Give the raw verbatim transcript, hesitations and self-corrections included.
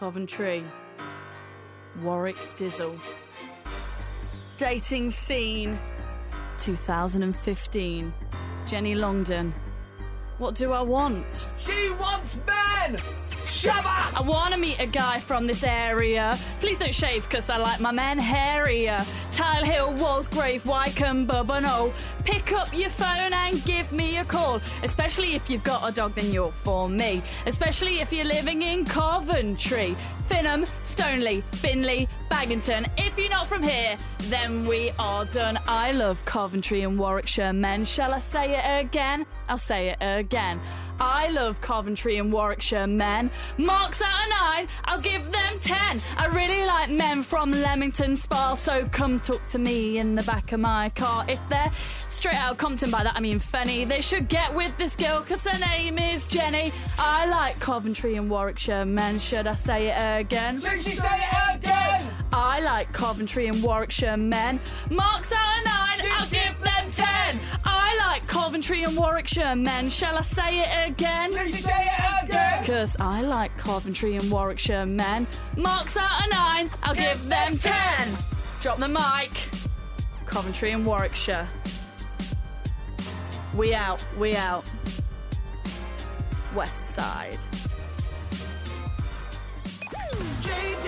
Coventry. Warwick Dizzle. Dating scene two thousand fifteen. Jenny Longdon. What do I want? She wants men! Shabba! I wanna meet a guy from this area. Please don't shave, cause I like my men hairier. Tile Hill, Walsgrave, Wycombe, Bubbano. Pick up your phone and give me a call. Especially if you've got a dog, then you're for me. Especially if you're living in Coventry. Finham, Stoneleigh, Binley, Baggington. If you're not from here, then we are done. I love Coventry and Warwickshire men. Shall I say it again? I'll say it again. I love Coventry and Warwickshire men. Marks out of nine, I'll give them ten. I really like men from Leamington Spa, so come talk to me in the back of my car. If they're straight out of Compton, by that I mean Fenny, they should get with this girl, cause her name is Jenny. I like Coventry and Warwickshire men. Should I say it again? Should she say it again? I like Coventry and Warwickshire men. Marks out of nine, I'll give them ten. I like Coventry and Warwickshire men. Shall I say it again? Should she say it again? Cause I like Coventry and Warwickshire men. Marks out of nine, I'll give, give them ten. Drop the mic. Coventry and Warwickshire. We out, we out. West Side. J